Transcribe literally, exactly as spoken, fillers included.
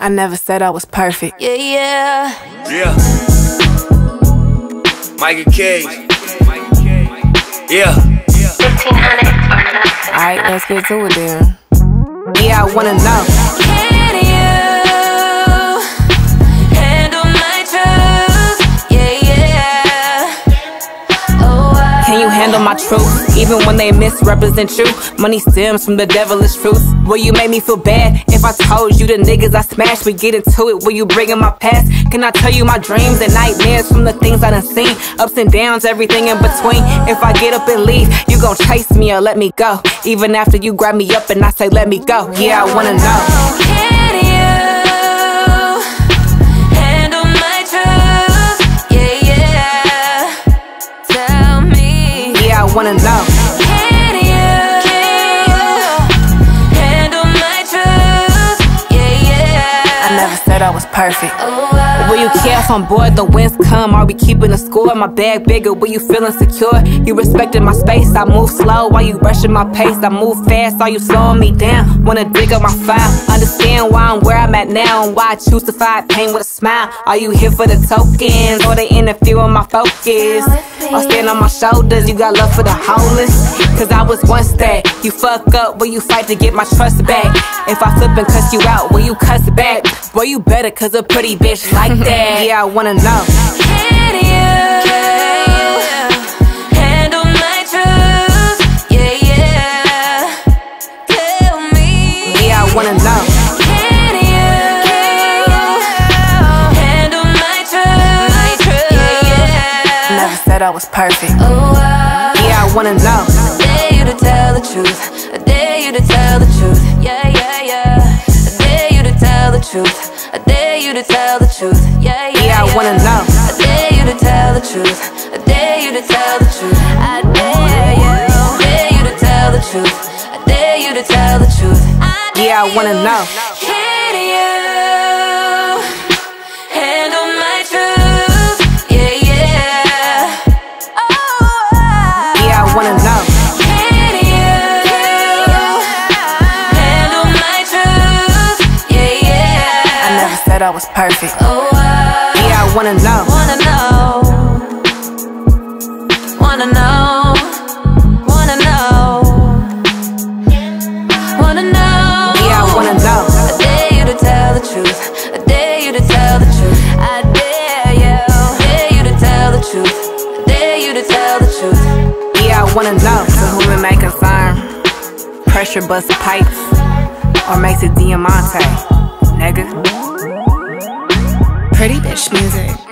I never said I was perfect. Yeah, yeah. Yeah. Micah K. Yeah. fifteen hundred or nothing. Alright, let's get to it then. Yeah, I wanna know. Can you handle my truth? Yeah, yeah. Oh, I Can you handle my truth, even when they misrepresent you? Money stems from the devilish truth. Will you make me feel bad if I told you the niggas I smashed? We get into it, will you bring in my past? Can I tell you my dreams and nightmares from the things I done seen? Ups and downs, everything in between. If I get up and leave, you gon' chase me or let me go? Even after you grab me up and I say let me go. Yeah, I wanna know. Can you handle my truth? Yeah, yeah. Tell me. Yeah, I wanna know. Can you handle my truth? Yeah, yeah. I never said I was perfect. Oh, I Will you care if I'm bored, the winds come? Are we keeping a score? My bag bigger, will you feel insecure? You respecting my space, I move slow while you rushing my pace. I move fast, are you slowing me down? Wanna dig up my file, understand why I'm where I'm at now and why I choose to fight pain with a smile. Are you here for the tokens, or they interfere with my focus? Or stand on my shoulders, you got love for the homeless? Cause I was once that, you fuck up, will you fight to get my trust back? If I flip and cuss you out, will you cuss back? Boy, you better cause a pretty bitch like that. Yeah, I wanna know. Can you handle my truth? Yeah, yeah. Tell me. Yeah, I wanna know. Can you handle my truth? Yeah, yeah. Never said I was perfect. Oh, I Yeah, I wanna know. I dare you to tell the truth. I dare you to tell the truth. Yeah, yeah, yeah. I dare you to tell the truth. I dare you to tell the truth. Yeah, yeah. Yeah, I wanna know. I dare you to tell the truth. I dare you to tell the truth. I dare you. I dare you to tell the truth. I dare you to tell the truth. I dare Yeah, I wanna know. Can you handle my truth? Yeah, yeah. Oh, I Yeah, I wanna know. Can you handle my truth? Yeah, yeah. I never said I was perfect. Oh, I Yeah, I wanna know. wanna know, wanna know, wanna know, wanna know. Yeah, I wanna know. I dare you to tell the truth. I dare you to tell the truth. I dare you. I dare you to tell the truth. I dare you to tell the truth. Yeah, I wanna know. To whom it may concern, pressure bust pipes, or makes it Diamante, nigga. Pretty bitch music.